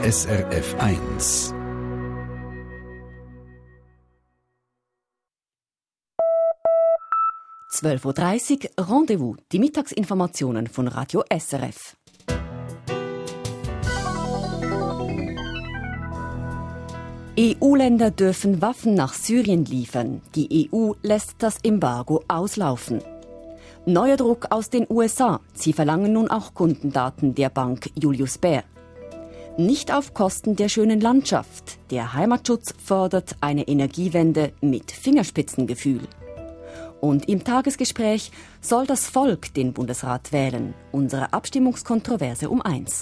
SRF 1. (12:30 Uhr) Rendezvous, die Mittagsinformationen von Radio SRF. EU-Länder dürfen Waffen nach Syrien liefern. Die EU lässt das Embargo auslaufen. Neuer Druck aus den USA. Sie verlangen nun auch Kundendaten der Bank Julius Baer. Nicht auf Kosten der schönen Landschaft. Der Heimatschutz fordert eine Energiewende mit Fingerspitzengefühl. Und im Tagesgespräch soll das Volk den Bundesrat wählen. Unsere Abstimmungskontroverse um 1.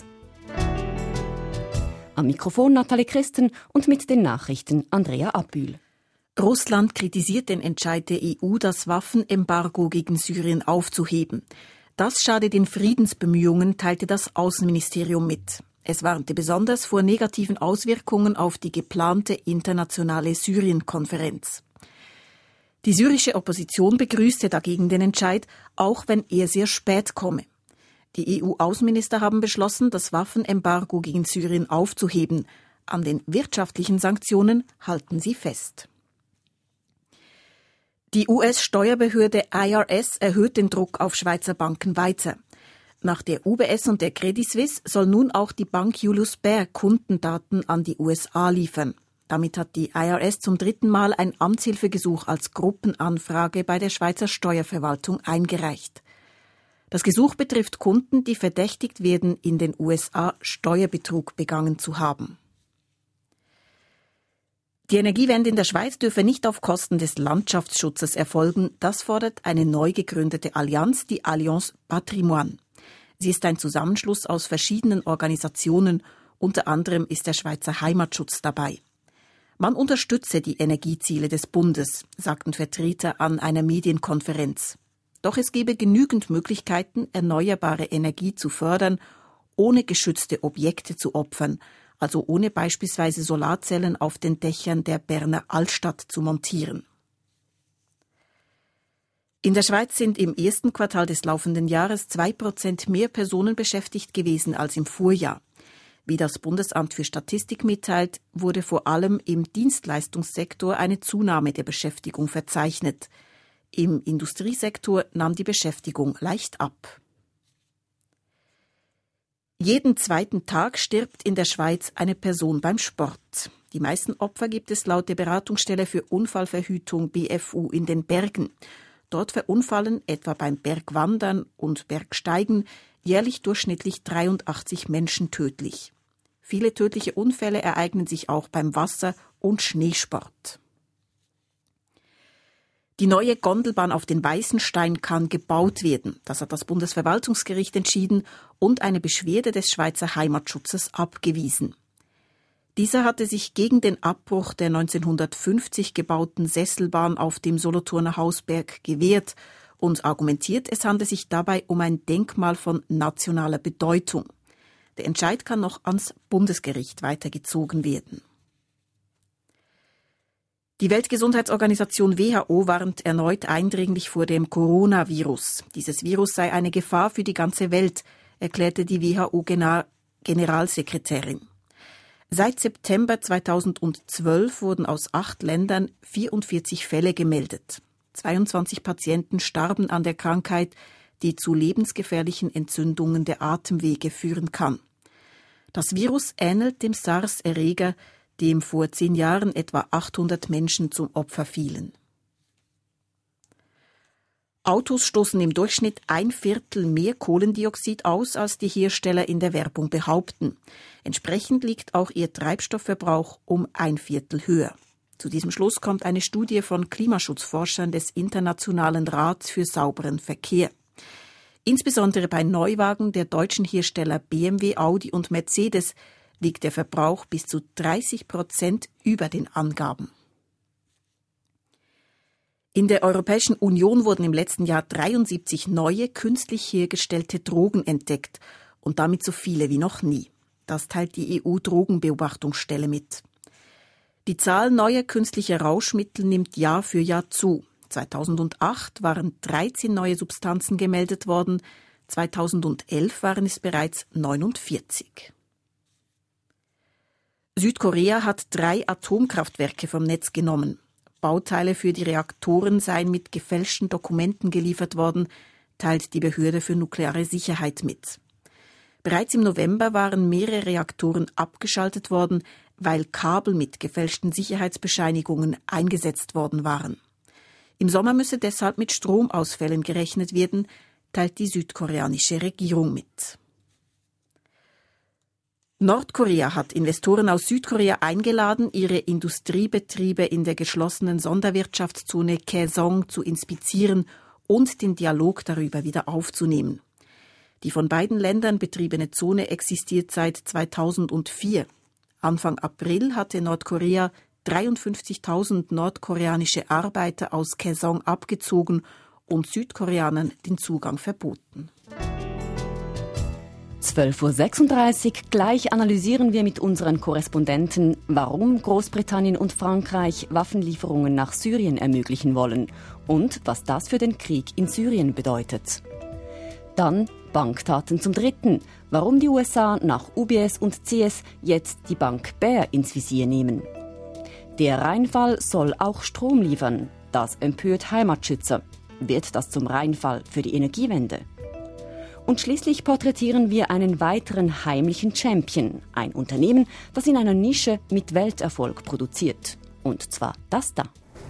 Am Mikrofon Nathalie Christen und mit den Nachrichten Andrea Abbühl. Russland kritisiert den Entscheid der EU, das Waffenembargo gegen Syrien aufzuheben. Das schade den Friedensbemühungen, teilte das Außenministerium mit. Es warnte besonders vor negativen Auswirkungen auf die geplante internationale Syrien-Konferenz. Die syrische Opposition begrüßte dagegen den Entscheid, auch wenn er sehr spät komme. Die EU-Außenminister haben beschlossen, das Waffenembargo gegen Syrien aufzuheben. An den wirtschaftlichen Sanktionen halten sie fest. Die US-Steuerbehörde IRS erhöht den Druck auf Schweizer Banken weiter. Nach der UBS und der Credit Suisse soll nun auch die Bank Julius Baer Kundendaten an die USA liefern. Damit hat die IRS zum 3. Mal ein Amtshilfegesuch als Gruppenanfrage bei der Schweizer Steuerverwaltung eingereicht. Das Gesuch betrifft Kunden, die verdächtigt werden, in den USA Steuerbetrug begangen zu haben. Die Energiewende in der Schweiz dürfe nicht auf Kosten des Landschaftsschutzes erfolgen. Das fordert eine neu gegründete Allianz, die Alliance Patrimoine. Sie ist ein Zusammenschluss aus verschiedenen Organisationen. Unter anderem ist der Schweizer Heimatschutz dabei. Man unterstütze die Energieziele des Bundes, sagten Vertreter an einer Medienkonferenz. Doch es gebe genügend Möglichkeiten, erneuerbare Energie zu fördern, ohne geschützte Objekte zu opfern, also ohne beispielsweise Solarzellen auf den Dächern der Berner Altstadt zu montieren. In der Schweiz sind im ersten Quartal des laufenden Jahres 2% mehr Personen beschäftigt gewesen als im Vorjahr. Wie das Bundesamt für Statistik mitteilt, wurde vor allem im Dienstleistungssektor eine Zunahme der Beschäftigung verzeichnet. Im Industriesektor nahm die Beschäftigung leicht ab. Jeden zweiten Tag stirbt in der Schweiz eine Person beim Sport. Die meisten Opfer gibt es laut der Beratungsstelle für Unfallverhütung BFU in den Bergen. Dort verunfallen etwa beim Bergwandern und Bergsteigen jährlich durchschnittlich 83 Menschen tödlich. Viele tödliche Unfälle ereignen sich auch beim Wasser- und Schneesport. Die neue Gondelbahn auf den Weißenstein kann gebaut werden. Das hat das Bundesverwaltungsgericht entschieden und eine Beschwerde des Schweizer Heimatschutzes abgewiesen. Dieser hatte sich gegen den Abbruch der 1950 gebauten Sesselbahn auf dem Solothurner Hausberg gewehrt und argumentiert, es handle sich dabei um ein Denkmal von nationaler Bedeutung. Der Entscheid kann noch ans Bundesgericht weitergezogen werden. Die Weltgesundheitsorganisation WHO warnt erneut eindringlich vor dem Coronavirus. Dieses Virus sei eine Gefahr für die ganze Welt, erklärte die WHO-Generalsekretärin. Seit September 2012 wurden aus 8 Ländern 44 Fälle gemeldet. 22 Patienten starben an der Krankheit, die zu lebensgefährlichen Entzündungen der Atemwege führen kann. Das Virus ähnelt dem SARS-Erreger, dem vor 10 Jahren etwa 800 Menschen zum Opfer fielen. Autos stoßen im Durchschnitt 1/4 mehr Kohlendioxid aus, als die Hersteller in der Werbung behaupten. Entsprechend liegt auch ihr Treibstoffverbrauch um 1/4 höher. Zu diesem Schluss kommt eine Studie von Klimaschutzforschern des Internationalen Rats für sauberen Verkehr. Insbesondere bei Neuwagen der deutschen Hersteller BMW, Audi und Mercedes liegt der Verbrauch bis zu 30% über den Angaben. In der Europäischen Union wurden im letzten Jahr 73 neue, künstlich hergestellte Drogen entdeckt und damit so viele wie noch nie. Das teilt die EU-Drogenbeobachtungsstelle mit. Die Zahl neuer künstlicher Rauschmittel nimmt Jahr für Jahr zu. 2008 waren 13 neue Substanzen gemeldet worden, 2011 waren es bereits 49. Südkorea hat 3 Atomkraftwerke vom Netz genommen. Bauteile für die Reaktoren seien mit gefälschten Dokumenten geliefert worden, teilt die Behörde für nukleare Sicherheit mit. Bereits im November waren mehrere Reaktoren abgeschaltet worden, weil Kabel mit gefälschten Sicherheitsbescheinigungen eingesetzt worden waren. Im Sommer müsse deshalb mit Stromausfällen gerechnet werden, teilt die südkoreanische Regierung mit. Nordkorea hat Investoren aus Südkorea eingeladen, ihre Industriebetriebe in der geschlossenen Sonderwirtschaftszone Kaesong zu inspizieren und den Dialog darüber wieder aufzunehmen. Die von beiden Ländern betriebene Zone existiert seit 2004. Anfang April hatte Nordkorea 53.000 nordkoreanische Arbeiter aus Kaesong abgezogen und Südkoreanern den Zugang verboten. 12.36 Uhr. Gleich analysieren wir mit unseren Korrespondenten, warum Großbritannien und Frankreich Waffenlieferungen nach Syrien ermöglichen wollen und was das für den Krieg in Syrien bedeutet. Dann Bankdaten zum Dritten, warum die USA nach UBS und CS jetzt die Bank Bear ins Visier nehmen. Der Rheinfall soll auch Strom liefern. Das empört Heimatschützer. Wird das zum Rheinfall für die Energiewende? Und schließlich porträtieren wir einen weiteren heimlichen Champion, ein Unternehmen, das in einer Nische mit Welterfolg produziert. Und zwar das da.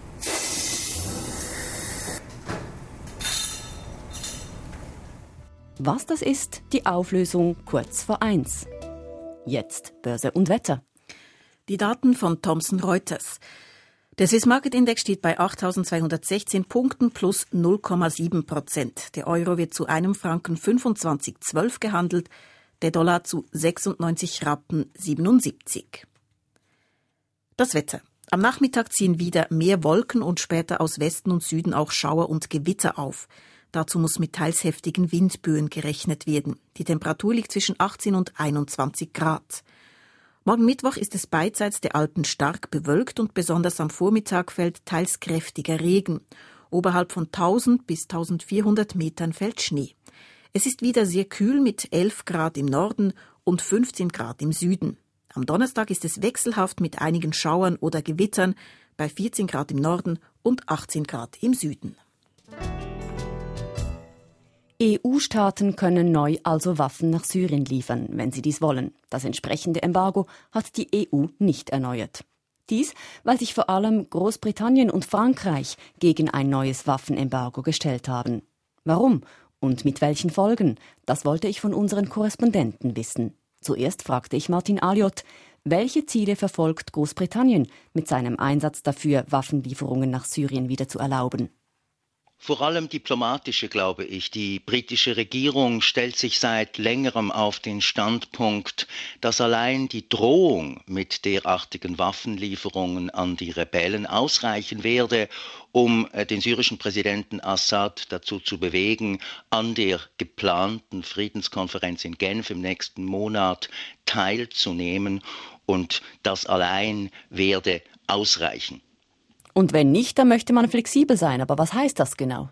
Was das ist, die Auflösung kurz vor 1. Jetzt Börse und Wetter. Die Daten von Thomson Reuters. Der Swiss Market Index steht bei 8.216 Punkten plus 0,7%. Der Euro wird zu einem Franken 25,12 gehandelt, der Dollar zu 96,77 Rappen. Das Wetter. Am Nachmittag ziehen wieder mehr Wolken und später aus Westen und Süden auch Schauer und Gewitter auf. Dazu muss mit teils heftigen Windböen gerechnet werden. Die Temperatur liegt zwischen 18 und 21 Grad. Morgen Mittwoch ist es beidseits der Alpen stark bewölkt und besonders am Vormittag fällt teils kräftiger Regen. Oberhalb von 1000 bis 1400 Metern fällt Schnee. Es ist wieder sehr kühl mit 11 Grad im Norden und 15 Grad im Süden. Am Donnerstag ist es wechselhaft mit einigen Schauern oder Gewittern bei 14 Grad im Norden und 18 Grad im Süden. EU-Staaten können neu also Waffen nach Syrien liefern, wenn sie dies wollen. Das entsprechende Embargo hat die EU nicht erneuert. Dies, weil sich vor allem Großbritannien und Frankreich gegen ein neues Waffenembargo gestellt haben. Warum und mit welchen Folgen? Das wollte ich von unseren Korrespondenten wissen. Zuerst fragte ich Martin Alliot, welche Ziele verfolgt Großbritannien mit seinem Einsatz dafür, Waffenlieferungen nach Syrien wieder zu erlauben? Vor allem diplomatische, glaube ich. Die britische Regierung stellt sich seit längerem auf den Standpunkt, dass allein die Drohung mit derartigen Waffenlieferungen an die Rebellen ausreichen werde, um den syrischen Präsidenten Assad dazu zu bewegen, an der geplanten Friedenskonferenz in Genf im nächsten Monat teilzunehmen. Und das allein werde ausreichen. Und wenn nicht, dann möchte man flexibel sein. Aber was heißt das genau?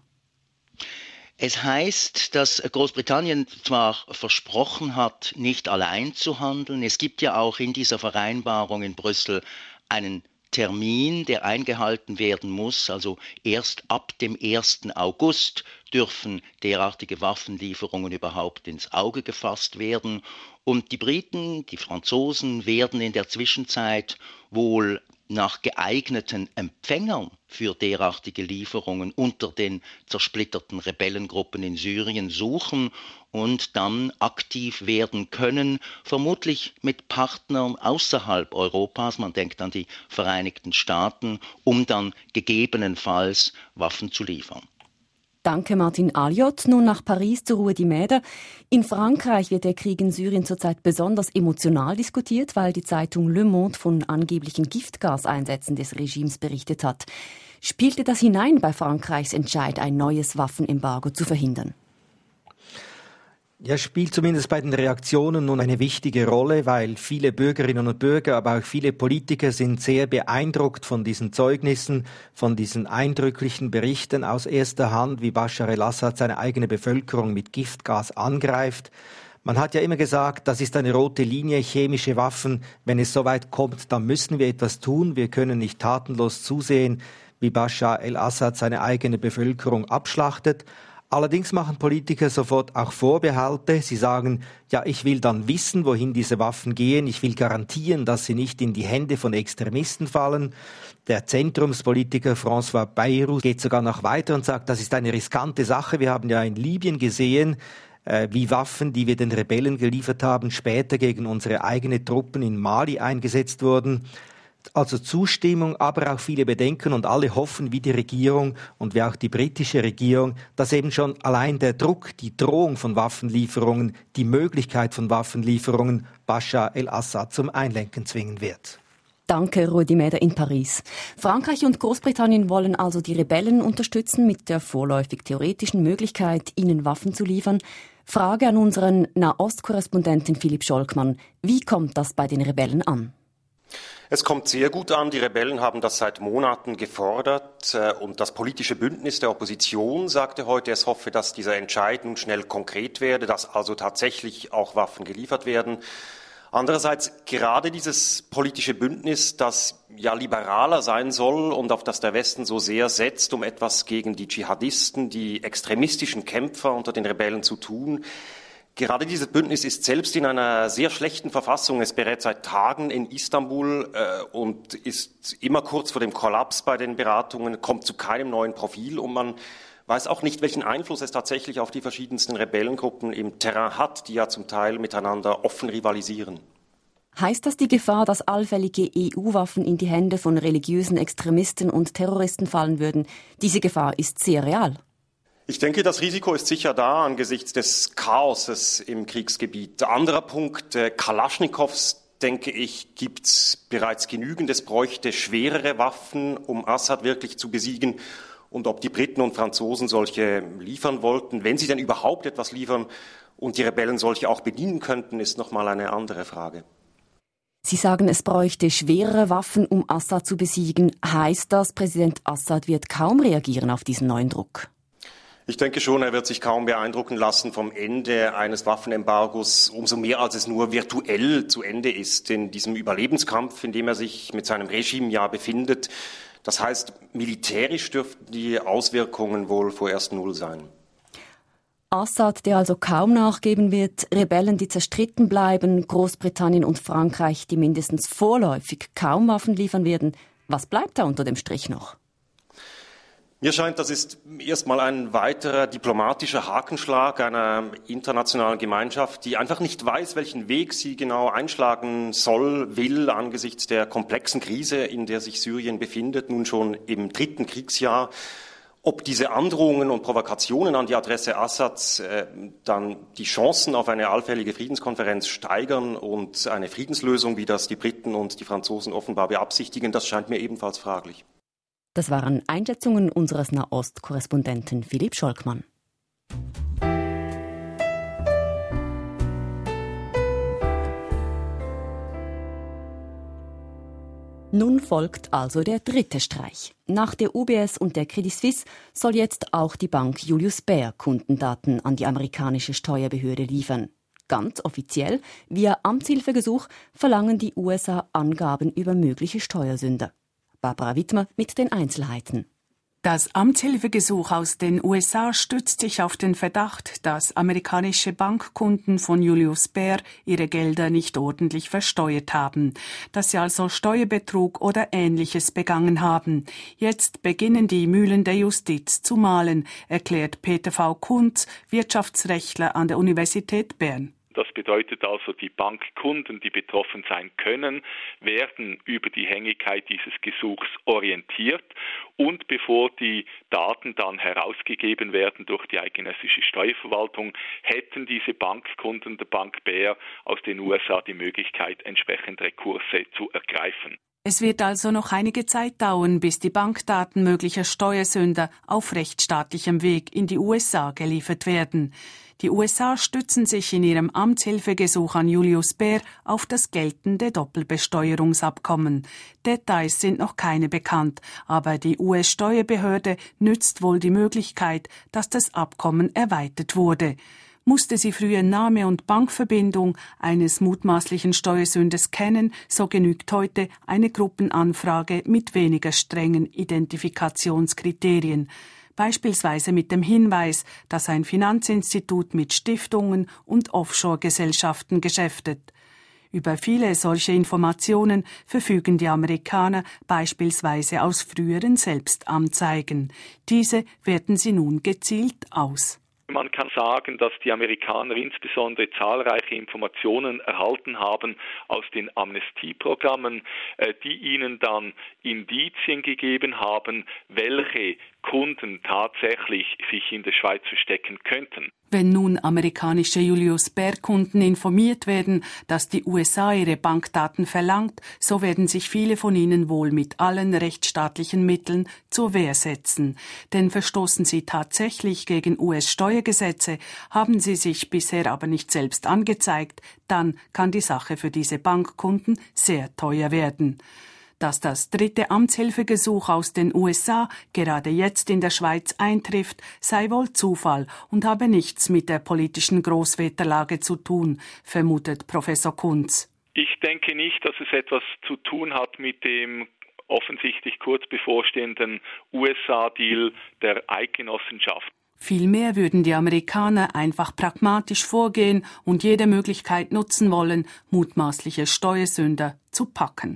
Es heißt, dass Großbritannien zwar versprochen hat, nicht allein zu handeln. Es gibt ja auch in dieser Vereinbarung in Brüssel einen Termin, der eingehalten werden muss. Also erst ab dem 1. August dürfen derartige Waffenlieferungen überhaupt ins Auge gefasst werden. Und die Briten, die Franzosen werden in der Zwischenzeit wohl nach geeigneten Empfängern für derartige Lieferungen unter den zersplitterten Rebellengruppen in Syrien suchen und dann aktiv werden können, vermutlich mit Partnern außerhalb Europas, man denkt an die Vereinigten Staaten, um dann gegebenenfalls Waffen zu liefern. Danke Martin Alliot. Nun nach Paris zu Ruedi Mäder. In Frankreich wird der Krieg in Syrien zurzeit besonders emotional diskutiert, weil die Zeitung Le Monde von angeblichen Giftgaseinsätzen des Regimes berichtet hat. Spielte das hinein bei Frankreichs Entscheid, ein neues Waffenembargo zu verhindern? Ja, spielt zumindest bei den Reaktionen nun eine wichtige Rolle, weil viele Bürgerinnen und Bürger, aber auch viele Politiker sind sehr beeindruckt von diesen Zeugnissen, von diesen eindrücklichen Berichten aus erster Hand, wie Bashar al-Assad seine eigene Bevölkerung mit Giftgas angreift. Man hat ja immer gesagt, das ist eine rote Linie, chemische Waffen. Wenn es soweit kommt, dann müssen wir etwas tun. Wir können nicht tatenlos zusehen, wie Bashar el-Assad seine eigene Bevölkerung abschlachtet. Allerdings machen Politiker sofort auch Vorbehalte. Sie sagen, ja, ich will dann wissen, wohin diese Waffen gehen. Ich will garantieren, dass sie nicht in die Hände von Extremisten fallen. Der Zentrumspolitiker François Bayrou geht sogar noch weiter und sagt, das ist eine riskante Sache. Wir haben ja in Libyen gesehen, wie Waffen, die wir den Rebellen geliefert haben, später gegen unsere eigenen Truppen in Mali eingesetzt wurden. Also Zustimmung, aber auch viele Bedenken und alle hoffen, wie die Regierung und wie auch die britische Regierung, dass eben schon allein der Druck, die Drohung von Waffenlieferungen, die Möglichkeit von Waffenlieferungen Bashar el-Assad zum Einlenken zwingen wird. Danke, Rudi Meder in Paris. Frankreich und Großbritannien wollen also die Rebellen unterstützen mit der vorläufig theoretischen Möglichkeit, ihnen Waffen zu liefern. Frage an unseren Nahost-Korrespondenten Philipp Scholkmann. Wie kommt das bei den Rebellen an? Es kommt sehr gut an. Die Rebellen haben das seit Monaten gefordert. Und das politische Bündnis der Opposition sagte heute, es hoffe, dass dieser Entscheid nun schnell konkret werde, dass also tatsächlich auch Waffen geliefert werden. Andererseits gerade dieses politische Bündnis, das ja liberaler sein soll und auf das der Westen so sehr setzt, um etwas gegen die Dschihadisten, die extremistischen Kämpfer unter den Rebellen zu tun. Gerade dieses Bündnis ist selbst in einer sehr schlechten Verfassung. Es berät seit Tagen in Istanbul und ist immer kurz vor dem Kollaps bei den Beratungen, kommt zu keinem neuen Profil und man weiß auch nicht, welchen Einfluss es tatsächlich auf die verschiedensten Rebellengruppen im Terrain hat, die ja zum Teil miteinander offen rivalisieren. Heißt das die Gefahr, dass allfällige EU-Waffen in die Hände von religiösen Extremisten und Terroristen fallen würden? Diese Gefahr ist sehr real. Ich denke, das Risiko ist sicher da angesichts des Chaoses im Kriegsgebiet. Anderer Punkt, Kalaschnikows, denke ich, gibt es bereits genügend. Es bräuchte schwerere Waffen, um Assad wirklich zu besiegen. Und ob die Briten und Franzosen solche liefern wollten, wenn sie denn überhaupt etwas liefern und die Rebellen solche auch bedienen könnten, ist nochmal eine andere Frage. Sie sagen, es bräuchte schwerere Waffen, um Assad zu besiegen. Heißt das, Präsident Assad wird kaum reagieren auf diesen neuen Druck? Ich denke schon, er wird sich kaum beeindrucken lassen vom Ende eines Waffenembargos, umso mehr als es nur virtuell zu Ende ist in diesem Überlebenskampf, in dem er sich mit seinem Regime ja befindet. Das heißt, militärisch dürften die Auswirkungen wohl vorerst null sein. Assad, der also kaum nachgeben wird, Rebellen, die zerstritten bleiben, Großbritannien und Frankreich, die mindestens vorläufig kaum Waffen liefern werden. Was bleibt da unter dem Strich noch? Mir scheint, das ist erstmal ein weiterer diplomatischer Hakenschlag einer internationalen Gemeinschaft, die einfach nicht weiß, welchen Weg sie genau einschlagen soll, will, angesichts der komplexen Krise, in der sich Syrien befindet, nun schon im 3. Kriegsjahr. Ob diese Androhungen und Provokationen an die Adresse Assads dann die Chancen auf eine allfällige Friedenskonferenz steigern und eine Friedenslösung, wie das die Briten und die Franzosen offenbar beabsichtigen, das scheint mir ebenfalls fraglich. Das waren Einschätzungen unseres Nahost-Korrespondenten Philipp Scholkmann. Nun folgt also der dritte Streich. Nach der UBS und der Credit Suisse soll jetzt auch die Bank Julius Baer Kundendaten an die amerikanische Steuerbehörde liefern. Ganz offiziell, via Amtshilfegesuch, verlangen die USA Angaben über mögliche Steuersünder. Barbara Wittmer mit den Einzelheiten. Das Amtshilfegesuch aus den USA stützt sich auf den Verdacht, dass amerikanische Bankkunden von Julius Baer ihre Gelder nicht ordentlich versteuert haben, dass sie also Steuerbetrug oder Ähnliches begangen haben. Jetzt beginnen die Mühlen der Justiz zu mahlen, erklärt Peter V. Kunz, Wirtschaftsrechtler an der Universität Bern. Das bedeutet also, die Bankkunden, die betroffen sein können, werden über die Hängigkeit dieses Gesuchs orientiert und bevor die Daten dann herausgegeben werden durch die eidgenössische Steuerverwaltung, hätten diese Bankkunden der Bank Baer aus den USA die Möglichkeit, entsprechend Rekurse zu ergreifen. Es wird also noch einige Zeit dauern, bis die Bankdaten möglicher Steuersünder auf rechtsstaatlichem Weg in die USA geliefert werden. Die USA stützen sich in ihrem Amtshilfegesuch an Julius Baer auf das geltende Doppelbesteuerungsabkommen. Details sind noch keine bekannt, aber die US-Steuerbehörde nützt wohl die Möglichkeit, dass das Abkommen erweitert wurde. Musste sie früher Name und Bankverbindung eines mutmaßlichen Steuersünders kennen, so genügt heute eine Gruppenanfrage mit weniger strengen Identifikationskriterien. Beispielsweise mit dem Hinweis, dass ein Finanzinstitut mit Stiftungen und Offshore-Gesellschaften geschäftet. Über viele solche Informationen verfügen die Amerikaner beispielsweise aus früheren Selbstanzeigen. Diese werten sie nun gezielt aus. Man kann sagen, dass die Amerikaner insbesondere zahlreiche Informationen erhalten haben aus den Amnestieprogrammen, die ihnen dann Indizien gegeben haben, welche Kunden tatsächlich sich in der Schweiz verstecken könnten. Wenn nun amerikanische Julius Baer-Kunden informiert werden, dass die USA ihre Bankdaten verlangt, so werden sich viele von ihnen wohl mit allen rechtsstaatlichen Mitteln zur Wehr setzen. Denn verstoßen sie tatsächlich gegen US-Steuergesetze, haben sie sich bisher aber nicht selbst angezeigt, dann kann die Sache für diese Bankkunden sehr teuer werden. Dass das dritte Amtshilfegesuch aus den USA gerade jetzt in der Schweiz eintrifft, sei wohl Zufall und habe nichts mit der politischen Großwetterlage zu tun, vermutet Professor Kunz. Ich denke nicht, dass es etwas zu tun hat mit dem offensichtlich kurz bevorstehenden USA-Deal der Eidgenossenschaft. Vielmehr würden die Amerikaner einfach pragmatisch vorgehen und jede Möglichkeit nutzen wollen, mutmaßliche Steuersünder zu packen.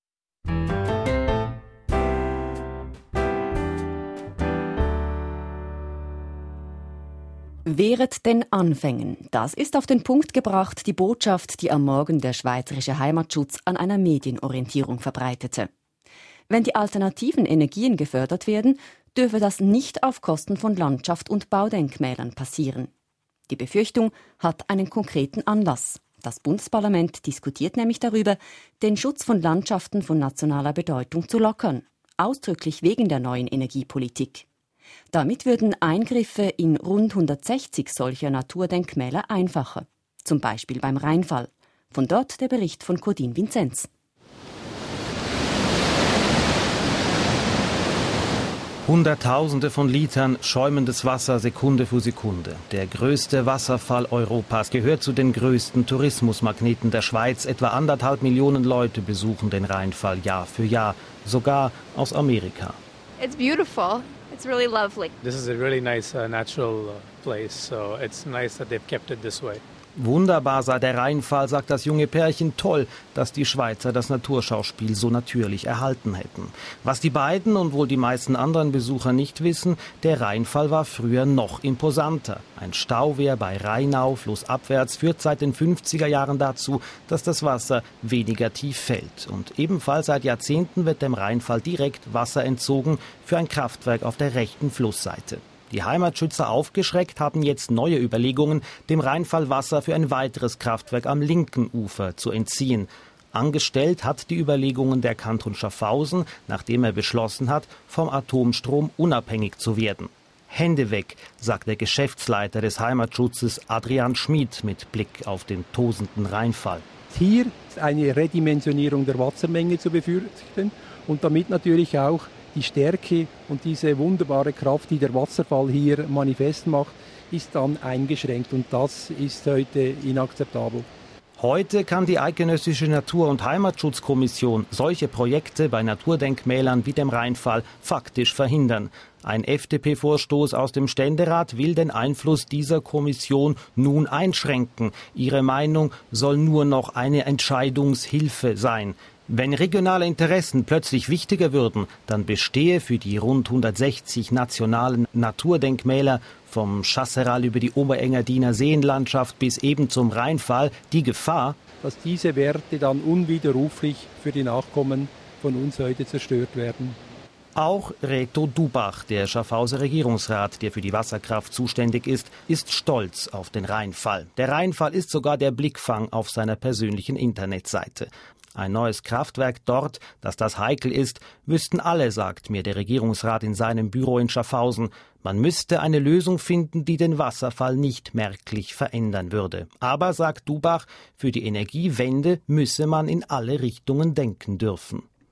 Wehret den Anfängen. Das ist auf den Punkt gebracht die Botschaft, die am Morgen der Schweizerische Heimatschutz an einer Medienorientierung verbreitete. Wenn die alternativen Energien gefördert werden, dürfe das nicht auf Kosten von Landschaft und Baudenkmälern passieren. Die Befürchtung hat einen konkreten Anlass. Das Bundesparlament diskutiert nämlich darüber, den Schutz von Landschaften von nationaler Bedeutung zu lockern, ausdrücklich wegen der neuen Energiepolitik. Damit würden Eingriffe in rund 160 solcher Naturdenkmäler einfacher, zum Beispiel beim Rheinfall. Von dort der Bericht von Codin Vinzenz. Hunderttausende von Litern schäumendes Wasser Sekunde für Sekunde. Der größte Wasserfall Europas gehört zu den größten Tourismusmagneten der Schweiz. Etwa 1,5 Millionen Leute besuchen den Rheinfall Jahr für Jahr, sogar aus Amerika. It's beautiful. It's really lovely. This is a really nice natural place, so it's nice that they've kept it this way. Wunderbar sei der Rheinfall, sagt das junge Pärchen. Toll, dass die Schweizer das Naturschauspiel so natürlich erhalten hätten. Was die beiden und wohl die meisten anderen Besucher nicht wissen, der Rheinfall war früher noch imposanter. Ein Stauwehr bei Rheinau, flussabwärts, führt seit den 50er Jahren dazu, dass das Wasser weniger tief fällt. Und ebenfalls seit Jahrzehnten wird dem Rheinfall direkt Wasser entzogen für ein Kraftwerk auf der rechten Flussseite. Die Heimatschützer aufgeschreckt haben jetzt neue Überlegungen, dem Rheinfall Wasser für ein weiteres Kraftwerk am linken Ufer zu entziehen. Angestellt hat die Überlegungen der Kanton Schaffhausen, nachdem er beschlossen hat, vom Atomstrom unabhängig zu werden. Hände weg, sagt der Geschäftsleiter des Heimatschutzes Adrian Schmid mit Blick auf den tosenden Rheinfall. Hier ist eine Redimensionierung der Wassermenge zu befürchten und damit natürlich auch die Stärke und diese wunderbare Kraft, die der Wasserfall hier manifest macht, ist dann eingeschränkt und das ist heute inakzeptabel. Heute kann die Eidgenössische Natur- und Heimatschutzkommission solche Projekte bei Naturdenkmälern wie dem Rheinfall faktisch verhindern. Ein FDP-Vorstoß aus dem Ständerat will den Einfluss dieser Kommission nun einschränken. Ihre Meinung soll nur noch eine Entscheidungshilfe sein. Wenn regionale Interessen plötzlich wichtiger würden, dann bestehe für die rund 160 nationalen Naturdenkmäler vom Chasseral über die Oberengadiner Seenlandschaft bis eben zum Rheinfall die Gefahr, dass diese Werte dann unwiderruflich für die Nachkommen von uns heute zerstört werden. Auch Reto Dubach, der Schaffhauser Regierungsrat, der für die Wasserkraft zuständig ist stolz auf den Rheinfall. Der Rheinfall ist sogar der Blickfang auf seiner persönlichen Internetseite. Ein neues Kraftwerk dort, dass das heikel ist, wüssten alle, sagt mir der Regierungsrat in seinem Büro in Schaffhausen. Man müsste eine Lösung finden, die den Wasserfall nicht merklich verändern würde. Aber, sagt Dubach, für die Energiewende müsse man in alle Richtungen denken dürfen.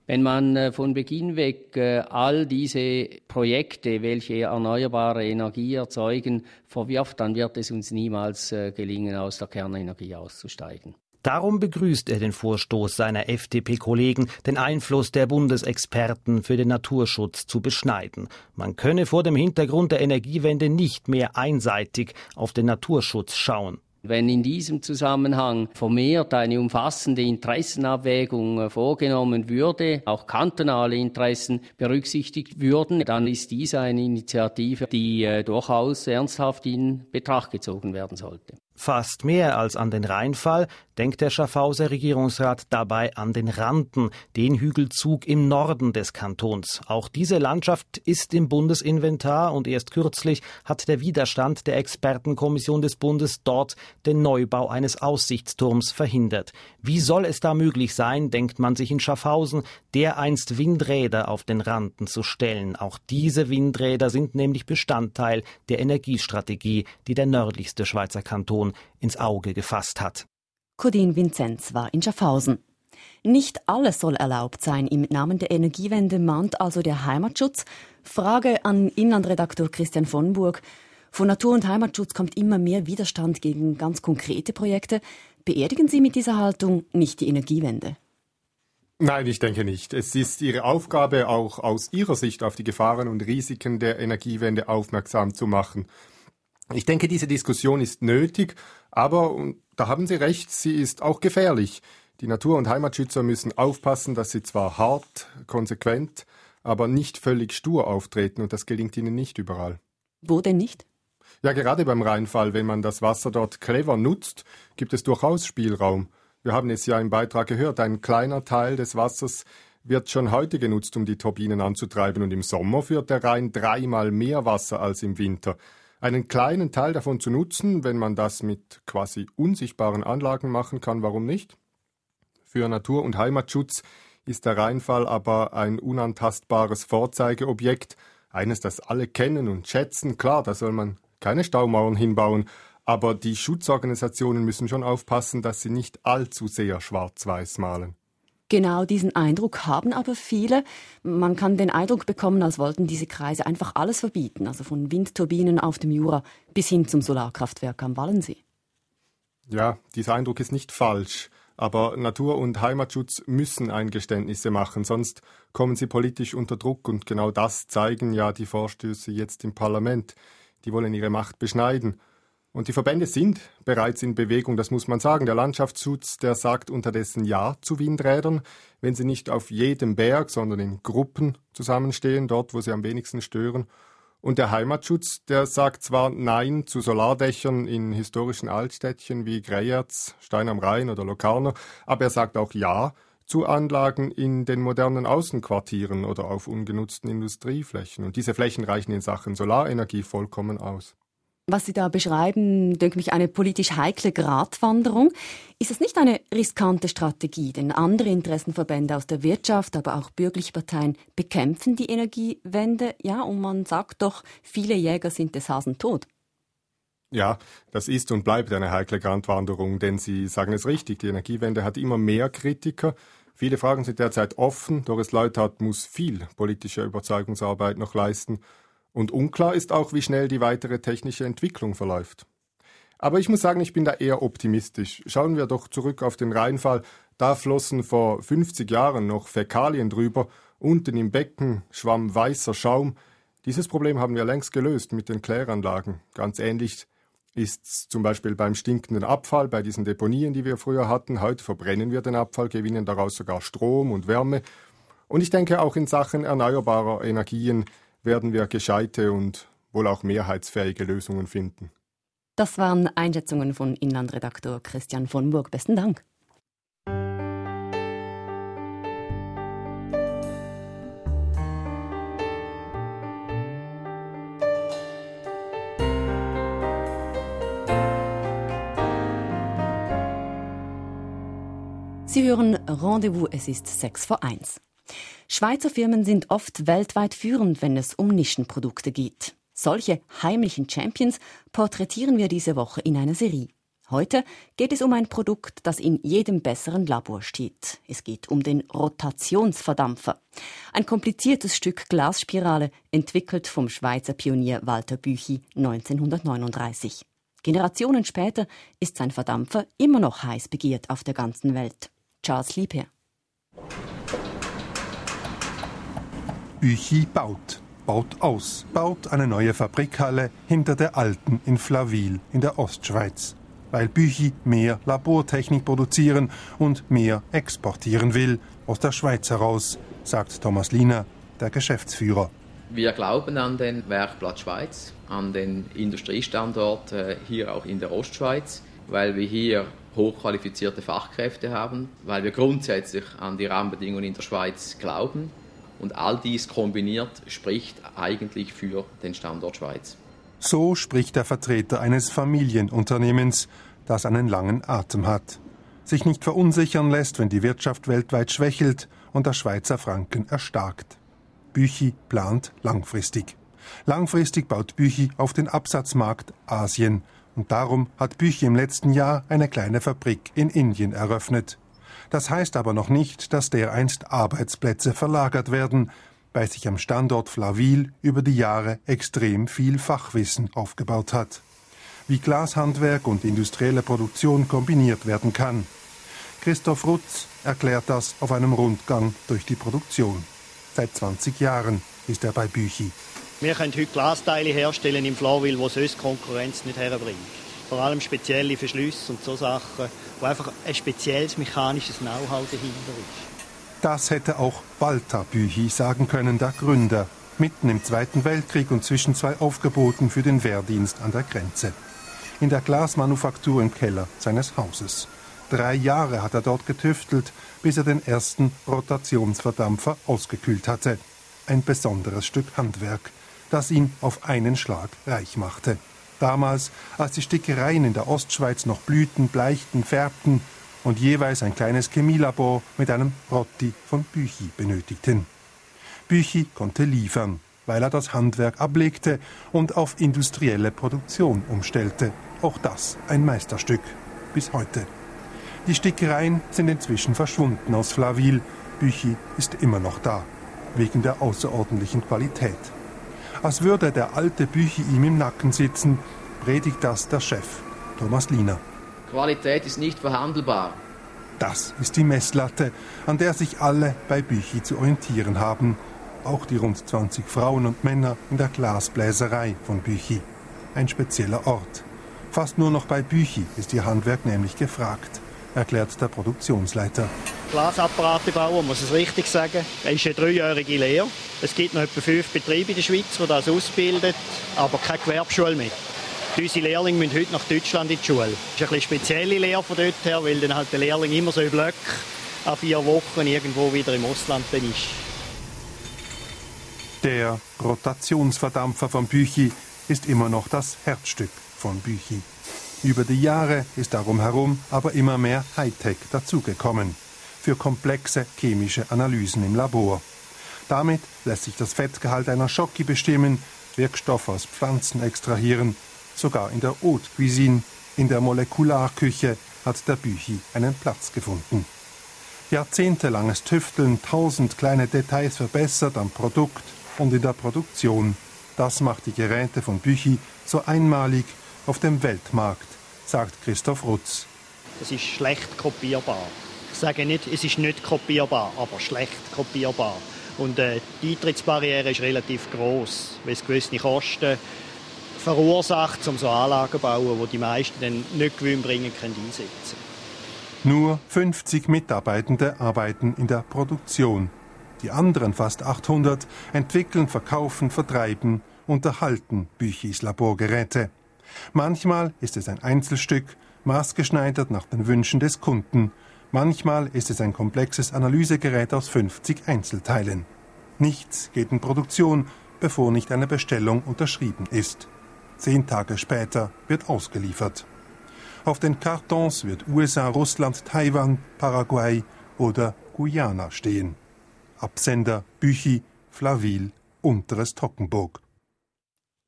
Wenn man von Beginn weg all diese Projekte, welche erneuerbare Energie erzeugen, verwirft, dann wird es uns niemals gelingen, aus der Kernenergie auszusteigen. Darum begrüßt er den Vorstoß seiner FDP-Kollegen, den Einfluss der Bundesexperten für den Naturschutz zu beschneiden. Man könne vor dem Hintergrund der Energiewende nicht mehr einseitig auf den Naturschutz schauen. Wenn in diesem Zusammenhang vermehrt eine umfassende Interessenabwägung vorgenommen würde, auch kantonale Interessen berücksichtigt würden, dann ist dies eine Initiative, die durchaus ernsthaft in Betracht gezogen werden sollte. Fast mehr als an den Rheinfall denkt der Schaffhauser Regierungsrat dabei an den Randen, den Hügelzug im Norden des Kantons. Auch diese Landschaft ist im Bundesinventar und erst kürzlich hat der Widerstand der Expertenkommission des Bundes dort den Neubau eines Aussichtsturms verhindert. Wie soll es da möglich sein, denkt man sich in Schaffhausen, dereinst Windräder auf den Randen zu stellen. Auch diese Windräder sind nämlich Bestandteil der Energiestrategie, die der nördlichste Schweizer Kanton ins Auge gefasst hat. Codin Vinzenz war in Schaffhausen. Nicht alles soll erlaubt sein. Im Namen der Energiewende mahnt also der Heimatschutz. Frage an Inlandredaktor Christian von Burg. Von Natur- und Heimatschutz kommt immer mehr Widerstand gegen ganz konkrete Projekte. Beerdigen Sie mit dieser Haltung nicht die Energiewende? Nein, ich denke nicht. Es ist Ihre Aufgabe, auch aus Ihrer Sicht auf die Gefahren und Risiken der Energiewende aufmerksam zu machen. Ich denke, diese Diskussion ist nötig, aber, und da haben Sie recht, sie ist auch gefährlich. Die Natur- und Heimatschützer müssen aufpassen, dass sie zwar hart, konsequent, aber nicht völlig stur auftreten, und das gelingt ihnen nicht überall. Wo denn nicht? Ja, gerade beim Rheinfall, wenn man das Wasser dort clever nutzt, gibt es durchaus Spielraum. Wir haben es ja im Beitrag gehört, ein kleiner Teil des Wassers wird schon heute genutzt, um die Turbinen anzutreiben, und im Sommer führt der Rhein 3-mal mehr Wasser als im Winter. Einen kleinen Teil davon zu nutzen, wenn man das mit quasi unsichtbaren Anlagen machen kann, warum nicht? Für Natur- und Heimatschutz ist der Rheinfall aber ein unantastbares Vorzeigeobjekt, eines, das alle kennen und schätzen. Klar, da soll man keine Staumauern hinbauen, aber die Schutzorganisationen müssen schon aufpassen, dass sie nicht allzu sehr schwarz-weiß malen. Genau diesen Eindruck haben aber viele. Man kann den Eindruck bekommen, als wollten diese Kreise einfach alles verbieten, also von Windturbinen auf dem Jura bis hin zum Solarkraftwerk am Wallensee. Ja, dieser Eindruck ist nicht falsch, aber Natur- und Heimatschutz müssen Eingeständnisse machen, sonst kommen sie politisch unter Druck, und genau das zeigen ja die Vorstöße jetzt im Parlament. Die wollen ihre Macht beschneiden. Und die Verbände sind bereits in Bewegung, das muss man sagen. Der Landschaftsschutz, der sagt unterdessen Ja zu Windrädern, wenn sie nicht auf jedem Berg, sondern in Gruppen zusammenstehen, dort, wo sie am wenigsten stören. Und der Heimatschutz, der sagt zwar Nein zu Solardächern in historischen Altstädtchen wie Greyerz, Stein am Rhein oder Locarno, aber er sagt auch Ja zu Anlagen in den modernen Außenquartieren oder auf ungenutzten Industrieflächen. Und diese Flächen reichen in Sachen Solarenergie vollkommen aus. Was Sie da beschreiben, denke ich, eine politisch heikle Gratwanderung. Ist es nicht eine riskante Strategie? Denn andere Interessenverbände aus der Wirtschaft, aber auch bürgerliche Parteien bekämpfen die Energiewende. Ja, und man sagt doch, viele Jäger sind des Hasen tot. Ja, das ist und bleibt eine heikle Gratwanderung, denn Sie sagen es richtig, die Energiewende hat immer mehr Kritiker. Viele Fragen sind derzeit offen. Doris Leuthard muss viel politische Überzeugungsarbeit noch leisten. Und unklar ist auch, wie schnell die weitere technische Entwicklung verläuft. Aber ich muss sagen, ich bin da eher optimistisch. Schauen wir doch zurück auf den Rheinfall. Da flossen vor 50 Jahren noch Fäkalien drüber. Unten im Becken schwamm weißer Schaum. Dieses Problem haben wir längst gelöst mit den Kläranlagen. Ganz ähnlich ist's zum Beispiel beim stinkenden Abfall, bei diesen Deponien, die wir früher hatten. Heute verbrennen wir den Abfall, gewinnen daraus sogar Strom und Wärme. Und ich denke, auch in Sachen erneuerbarer Energien werden wir gescheite und wohl auch mehrheitsfähige Lösungen finden. Das waren Einschätzungen von Inlandredaktor Christian von Burg. Besten Dank. Sie hören Rendezvous, es ist 6:06. Schweizer Firmen sind oft weltweit führend, wenn es um Nischenprodukte geht. Solche heimlichen Champions porträtieren wir diese Woche in einer Serie. Heute geht es um ein Produkt, das in jedem besseren Labor steht. Es geht um den Rotationsverdampfer. Ein kompliziertes Stück Glasspirale, entwickelt vom Schweizer Pionier Walter Büchi 1939. Generationen später ist sein Verdampfer immer noch heiß begehrt auf der ganzen Welt. Charles Liebherr. Büchi baut aus, baut eine neue Fabrikhalle hinter der alten in Flawil in der Ostschweiz, weil Büchi mehr Labortechnik produzieren und mehr exportieren will, aus der Schweiz heraus, sagt Thomas Lina, der Geschäftsführer. Wir glauben an den Werkplatz Schweiz, an den Industriestandort hier auch in der Ostschweiz, weil wir hier hochqualifizierte Fachkräfte haben, weil wir grundsätzlich an die Rahmenbedingungen in der Schweiz glauben. Und all dies kombiniert spricht eigentlich für den Standort Schweiz. So spricht der Vertreter eines Familienunternehmens, das einen langen Atem hat, sich nicht verunsichern lässt, wenn die Wirtschaft weltweit schwächelt und der Schweizer Franken erstarkt. Büchi plant langfristig. Langfristig baut Büchi auf den Absatzmarkt Asien. Und darum hat Büchi im letzten Jahr eine kleine Fabrik in Indien eröffnet. Das heißt aber noch nicht, dass dereinst Arbeitsplätze verlagert werden, weil sich am Standort Flawil über die Jahre extrem viel Fachwissen aufgebaut hat. Wie Glashandwerk und industrielle Produktion kombiniert werden kann. Christoph Rutz erklärt das auf einem Rundgang durch die Produktion. Seit 20 Jahren ist er bei Büchi. Wir können heute Glasteile herstellen im Flawil, wo sonst Konkurrenz nicht herbringt. Vor allem spezielle Verschlüsse und so Sachen, wo einfach ein spezielles mechanisches Know-how dahinter ist. Das hätte auch Walter Büchi sagen können, der Gründer, mitten im Zweiten Weltkrieg und zwischen zwei Aufgeboten für den Wehrdienst an der Grenze. In der Glasmanufaktur im Keller seines Hauses. 3 Jahre hat er dort getüftelt, bis er den ersten Rotationsverdampfer ausgekühlt hatte. Ein besonderes Stück Handwerk, das ihn auf einen Schlag reich machte. Damals, als die Stickereien in der Ostschweiz noch blühten, bleichten, färbten und jeweils ein kleines Chemielabor mit einem Rotti von Büchi benötigten. Büchi konnte liefern, weil er das Handwerk ablegte und auf industrielle Produktion umstellte. Auch das ein Meisterstück, bis heute. Die Stickereien sind inzwischen verschwunden aus Flawil. Büchi ist immer noch da, wegen der außerordentlichen Qualität. Als würde der alte Büchi ihm im Nacken sitzen, predigt das der Chef, Thomas Lina. Qualität ist nicht verhandelbar. Das ist die Messlatte, an der sich alle bei Büchi zu orientieren haben. Auch die rund 20 Frauen und Männer in der Glasbläserei von Büchi. Ein spezieller Ort. Fast nur noch bei Büchi ist ihr Handwerk nämlich gefragt, erklärt der Produktionsleiter. Glasapparate bauen, muss ich es richtig sagen, das ist eine 3-jährige Lehre. Es gibt noch etwa 5 Betriebe in der Schweiz, die das ausbilden, aber keine Gewerbeschule mehr. Unsere Lehrlinge müssen heute nach Deutschland in die Schule. Das ist eine bisschen spezielle Lehre von dort her, weil dann halt der Lehrling immer so in Blöcken an 4 Wochen irgendwo wieder im Ausland ist. Der Rotationsverdampfer von Büchi ist immer noch das Herzstück von Büchi. Über die Jahre ist darum herum aber immer mehr Hightech dazugekommen. Für komplexe chemische Analysen im Labor. Damit lässt sich das Fettgehalt einer Schoki bestimmen, Wirkstoffe aus Pflanzen extrahieren. Sogar in der Haute Cuisine, in der Molekularküche, hat der Büchi einen Platz gefunden. Jahrzehntelanges Tüfteln, 1000 kleine Details verbessert am Produkt und in der Produktion. Das macht die Geräte von Büchi so einmalig auf dem Weltmarkt, sagt Christoph Rutz. Das ist schlecht kopierbar. Ich sage nicht, es ist nicht kopierbar, aber schlecht kopierbar. Und die Eintrittsbarriere ist relativ gross, weil es gewisse Kosten verursacht, um so Anlagen zu bauen, die die meisten dann nicht gewinnbringend einsetzen können. Nur 50 Mitarbeitende arbeiten in der Produktion. Die anderen fast 800 entwickeln, verkaufen, vertreiben, unterhalten Büchis Laborgeräte. Manchmal ist es ein Einzelstück, maßgeschneidert nach den Wünschen des Kunden. Manchmal ist es ein komplexes Analysegerät aus 50 Einzelteilen. Nichts geht in Produktion, bevor nicht eine Bestellung unterschrieben ist. 10 Tage später wird ausgeliefert. Auf den Kartons wird USA, Russland, Taiwan, Paraguay oder Guyana stehen. Absender Büchi, Flawil, Unteres Toggenburg.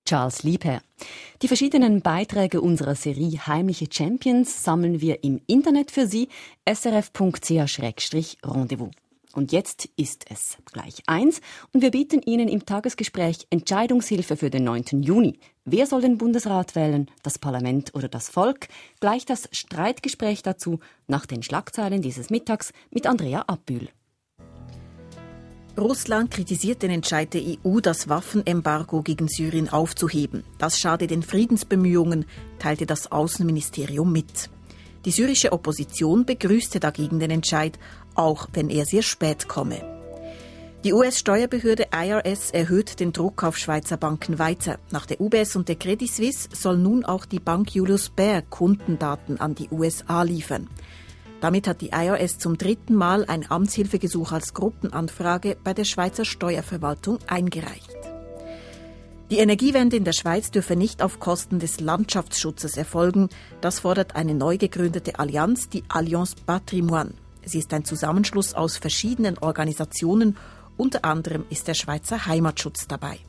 Charles Liebherr. Die verschiedenen Beiträge unserer Serie Heimliche Champions sammeln wir im Internet für Sie, srf.ch/rendezvous. Und jetzt ist es gleich 1 und wir bieten Ihnen im Tagesgespräch Entscheidungshilfe für den 9. Juni. Wer soll den Bundesrat wählen, das Parlament oder das Volk? Gleich das Streitgespräch dazu nach den Schlagzeilen dieses Mittags mit Andrea Abbühl. Russland kritisiert den Entscheid der EU, das Waffenembargo gegen Syrien aufzuheben. Das schade den Friedensbemühungen, teilte das Außenministerium mit. Die syrische Opposition begrüßte dagegen den Entscheid, auch wenn er sehr spät komme. Die US-Steuerbehörde IRS erhöht den Druck auf Schweizer Banken weiter. Nach der UBS und der Credit Suisse soll nun auch die Bank Julius Baer Kundendaten an die USA liefern. Damit hat die IRS zum 3. Mal ein Amtshilfegesuch als Gruppenanfrage bei der Schweizer Steuerverwaltung eingereicht. Die Energiewende in der Schweiz dürfe nicht auf Kosten des Landschaftsschutzes erfolgen. Das fordert eine neu gegründete Allianz, die Alliance Patrimoine. Sie ist ein Zusammenschluss aus verschiedenen Organisationen. Unter anderem ist der Schweizer Heimatschutz dabei.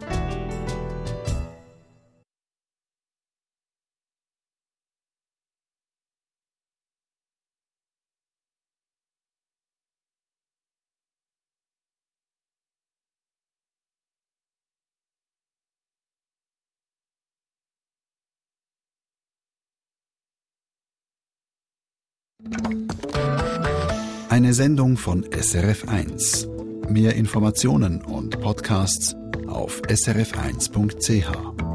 Eine Sendung von SRF1. Mehr Informationen und Podcasts auf srf1.ch.